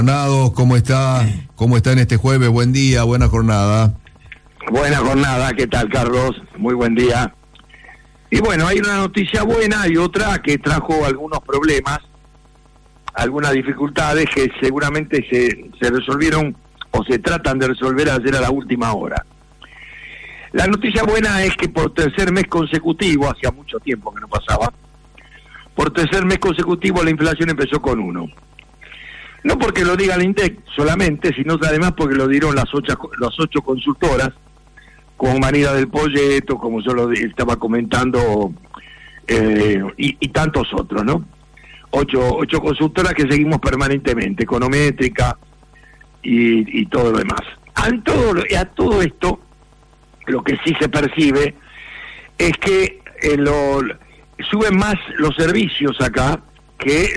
Bernardo, ¿cómo está? ¿Cómo está en este jueves? Buen día, buena jornada. Buena jornada, ¿qué tal, Carlos? Muy buen día. Y bueno, hay una noticia buena y otra que trajo algunos problemas, algunas dificultades que seguramente se resolvieron o se tratan de resolver ayer a la última hora. La noticia buena es que por tercer mes consecutivo, hacía mucho tiempo que no pasaba, por tercer mes consecutivo la inflación empezó con 1. No porque lo diga el INDEC solamente, sino además porque lo dieron las ocho consultoras, como María del Polleto, como yo lo estaba comentando, y tantos otros, ¿no? Ocho consultoras que seguimos permanentemente, Econométrica y todo lo demás. A todo esto, lo que sí se percibe es que suben más los servicios acá que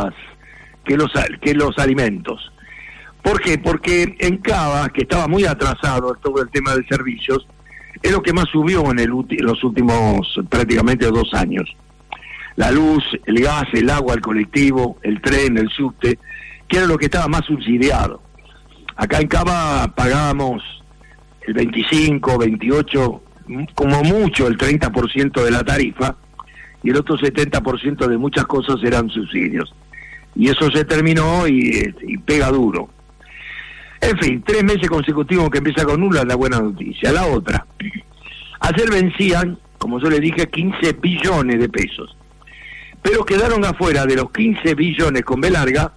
los alimentos. ¿Por qué? Porque en Cava, que estaba muy atrasado todo el tema de servicios, es lo que más subió en los últimos prácticamente 2 años. La luz, el gas, el agua, el colectivo, el tren, el subte, que era lo que estaba más subsidiado. Acá en Cava pagábamos el 25, 28, como mucho el 30% de la tarifa, y el otro 70% de muchas cosas eran subsidios. Y eso se terminó y pega duro. En fin, 3 meses consecutivos que empieza con 1 es la buena noticia. La otra, ayer vencían, como yo le dije, 15 billones de pesos. Pero quedaron afuera de los 15 billones con B larga,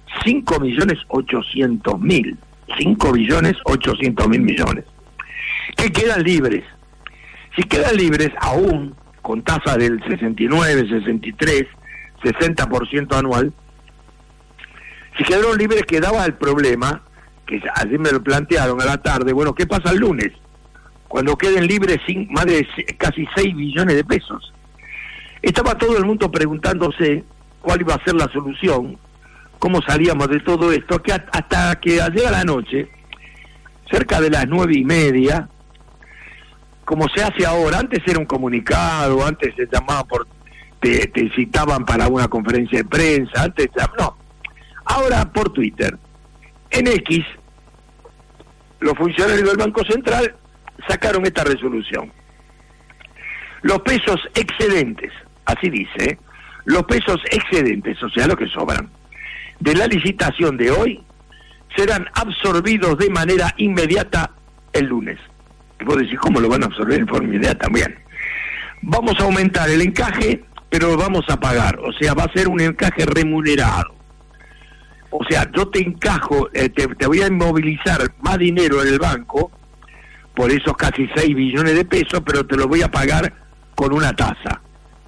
5.800.000. 5.800.000 millones. Que quedan libres. Si quedan libres, aún con tasa del 69, 63, 60% anual, si quedaron libres quedaba el problema, que ayer me lo plantearon a la tarde, bueno, ¿qué pasa el lunes? Cuando queden libres más de casi 6 billones de pesos. Estaba todo el mundo preguntándose cuál iba a ser la solución, cómo salíamos de todo esto, que hasta que ayer a la noche, cerca de las 9:30, como se hace ahora, antes era un comunicado, antes se llamaba te citaban para una conferencia de prensa, antes no. Ahora por Twitter, en X, los funcionarios del Banco Central sacaron esta resolución. Los pesos excedentes, así dice, los pesos excedentes, o sea, los que sobran, de la licitación de hoy, serán absorbidos de manera inmediata el lunes. Y vos decís, ¿cómo lo van a absorber en forma inmediata? Bien, vamos a aumentar el encaje, pero lo vamos a pagar, o sea, va a ser un encaje remunerado. O sea, yo te encajo, te voy a inmovilizar más dinero en el banco, por esos casi 6 billones de pesos, pero te lo voy a pagar con una tasa.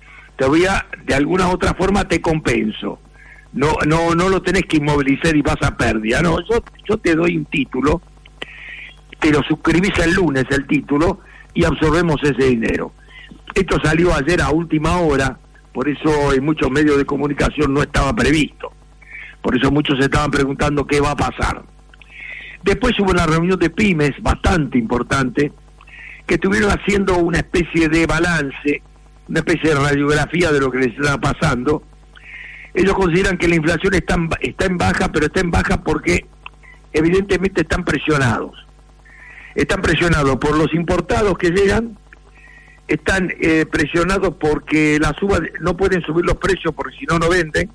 De alguna otra forma te compenso. No lo tenés que inmovilizar y vas a pérdida. No, yo te doy un título, te lo suscribís el lunes el título y absorbemos ese dinero. Esto salió ayer a última hora, por eso en muchos medios de comunicación no estaba previsto. Por eso muchos se estaban preguntando qué va a pasar. Después hubo una reunión de pymes bastante importante, que estuvieron haciendo una especie de balance, una especie de radiografía de lo que les estaba pasando. Ellos consideran que la inflación está en baja, pero está en baja porque evidentemente están presionados. Están presionados por los importados que llegan, están presionados porque no pueden subir los precios porque si no venden.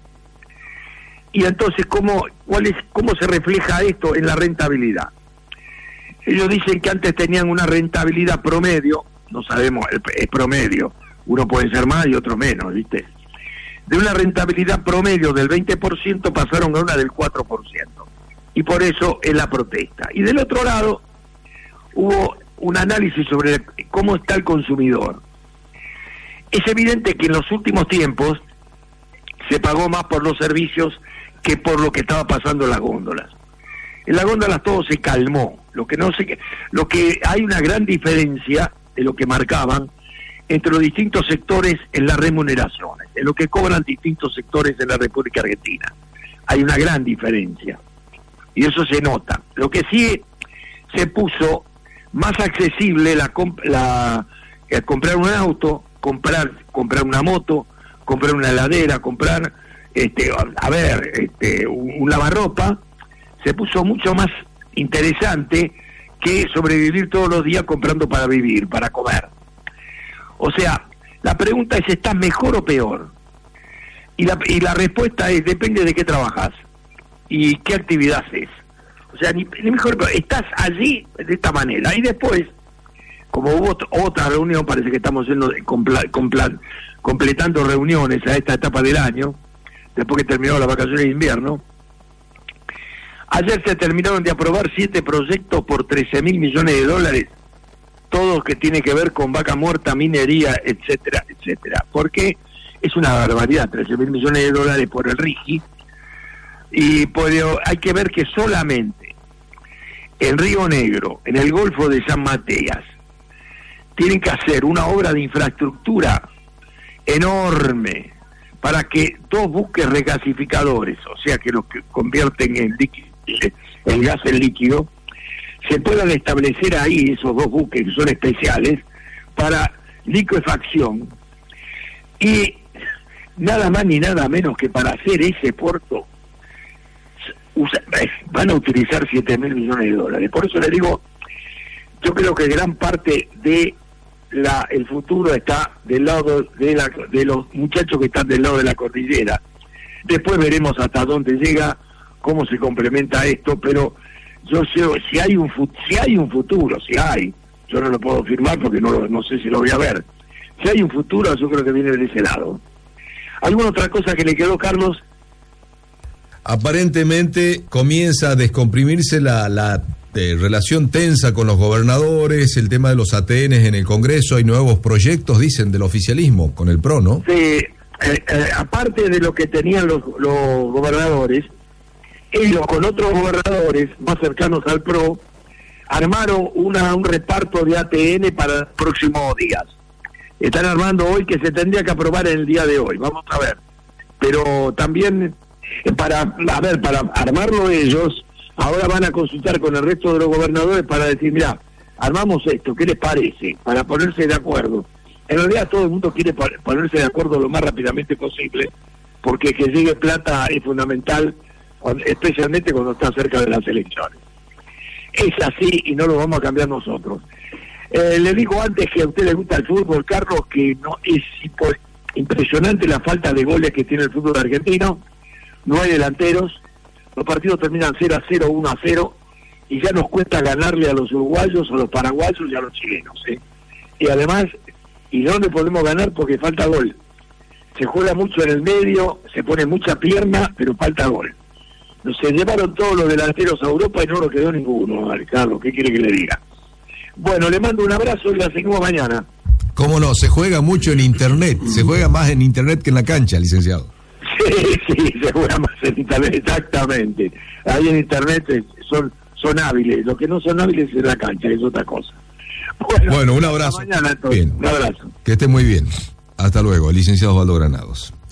Y entonces, ¿cómo se refleja esto en la rentabilidad? Ellos dicen que antes tenían una rentabilidad promedio, no sabemos, es promedio, uno puede ser más y otro menos, ¿viste? De una rentabilidad promedio del 20% pasaron a una del 4%. Y por eso es la protesta. Y del otro lado, hubo un análisis sobre cómo está el consumidor. Es evidente que en los últimos tiempos se pagó más por los servicios que por lo que estaba pasando en las góndolas. En las góndolas todo se calmó. Lo que hay una gran diferencia de lo que marcaban entre los distintos sectores en las remuneraciones, en lo que cobran distintos sectores en la República Argentina. Hay una gran diferencia. Y eso se nota. Lo que sí se puso más accesible comprar un auto, comprar una moto, comprar una heladera, comprar un lavarropa, se puso mucho más interesante que sobrevivir todos los días comprando para vivir, para comer. O sea, la pregunta es, ¿estás mejor o peor? Y la respuesta es, depende de qué trabajas y qué actividad haces. O sea, ni mejor, pero estás allí de esta manera. Y después, como hubo otra reunión, parece que estamos completando reuniones a esta etapa del año, después que terminó las vacaciones de invierno. Ayer se terminaron de aprobar 7 proyectos por 13.000 millones de dólares, todos que tienen que ver con vaca muerta, minería, etcétera, etcétera. Porque es una barbaridad, 13.000 millones de dólares por el RIGI. Y hay que ver que solamente en Río Negro, en el Golfo de San Matías, tienen que hacer una obra de infraestructura enorme para que 2 buques regasificadores, o sea que los que convierten el gas en líquido, se puedan establecer ahí, esos 2 buques que son especiales para liquefacción, y nada más ni nada menos que para hacer ese puerto van a utilizar 7.000 millones de dólares. Por eso le digo, yo creo que gran parte de el futuro está del lado de los muchachos que están del lado de la cordillera. Después veremos hasta dónde llega, cómo se complementa esto, pero yo sé, si hay un futuro, yo no lo puedo afirmar porque no sé si lo voy a ver. Si hay un futuro, yo creo que viene de ese lado. ¿Alguna otra cosa que le quedó, Carlos? Aparentemente comienza a descomprimirse la relación tensa con los gobernadores, el tema de los ATNs en el Congreso, hay nuevos proyectos, dicen, del oficialismo con el PRO, ¿no? Sí, aparte de lo que tenían los gobernadores, ellos con otros gobernadores más cercanos al PRO armaron un reparto de ATN para los próximos días. Están armando hoy, que se tendría que aprobar en el día de hoy, vamos a ver. Pero también para armarlo ellos, ahora van a consultar con el resto de los gobernadores para decir, mira, armamos esto, ¿qué les parece? Para ponerse de acuerdo. En realidad todo el mundo quiere ponerse de acuerdo lo más rápidamente posible, porque que llegue plata es fundamental, especialmente cuando está cerca de las elecciones. Es así y no lo vamos a cambiar nosotros. Le digo antes que a usted le gusta el fútbol, Carlos, que no es impresionante la falta de goles que tiene el fútbol argentino. No hay delanteros, los partidos terminan 0-0, 1-0, y ya nos cuesta ganarle a los uruguayos, a los paraguayos y a los chilenos, ¿eh? Y además, ¿y dónde podemos ganar? Porque falta gol. Se juega mucho en el medio, se pone mucha pierna, pero falta gol. Se llevaron todos los delanteros a Europa y no nos quedó ninguno, Carlos, ¿qué quiere que le diga? Bueno, le mando un abrazo y la seguimos mañana. ¿Cómo no? Se juega mucho en Internet, se juega más en Internet que en la cancha, licenciado. Sí, se juega más en Internet, exactamente. Ahí en Internet son hábiles, los que no son hábiles en la cancha, es otra cosa. Bueno, un abrazo. Hasta mañana, bien. Un abrazo. Que esté muy bien. Hasta luego, licenciado Osvaldo Granados.